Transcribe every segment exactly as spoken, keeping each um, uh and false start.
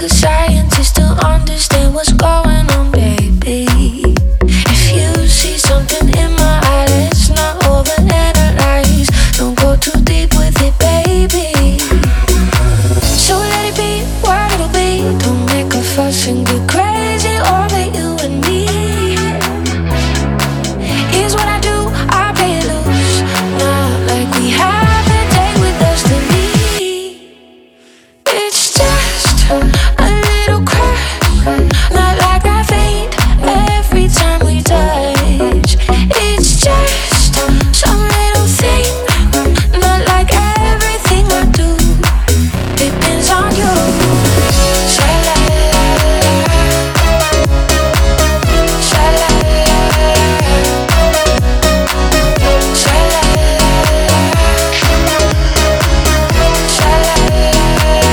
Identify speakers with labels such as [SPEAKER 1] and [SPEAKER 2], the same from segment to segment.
[SPEAKER 1] a scientist to understand what's going on, baby. If you see something in my eye, let's not overanalyze. Don't go too deep with it, baby. So let it be what it'll be. Don't make a fuss and get crazy over you and me. Here's what I do, I play it loose. Not like we have a day with destiny. It's just a little crack, not like I faint every time we touch. It's just some little thing, not like everything I do depends on you. Sha-la-la-la, sha-la-la-la, sha-la-la-la, sha-la-la-la.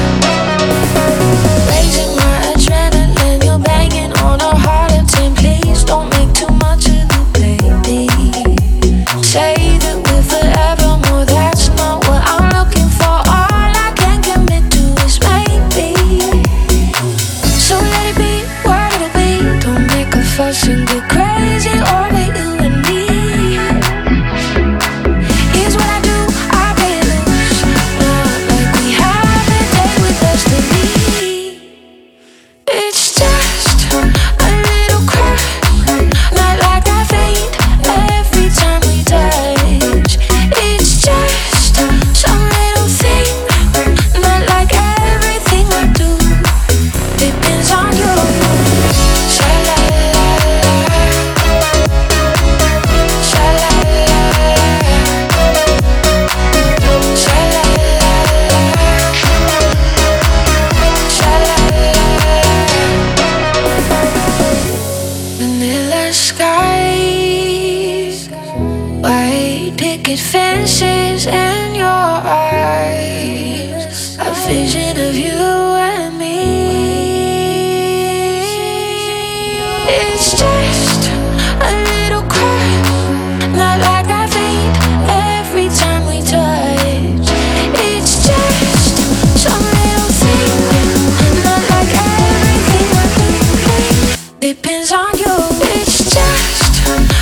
[SPEAKER 1] Raising my adrenaline, you're banging on a harder ten. Please don't make too much of it, baby. Say that we're forevermore, that's not what I'm looking for. All I can commit to is maybe. So let it be what it'll be. Don't make a fuss and get crazy over you and me. Here's what I do, I play it loose. Not like we have a day with destiny. It's just a little crack, not like I faint every time we touch. It's just some little thing, not like everything I do depends on you. Sha-la-la-la, sha-la-la-la, sha-la-la-la, sha-la-la-la. Vanilla skies, white picket fences, and your eyes. A vision of you and me. It's just a little crack, not like I faint every time we touch. It's just some little thing, not like everything I do depends on you. It's just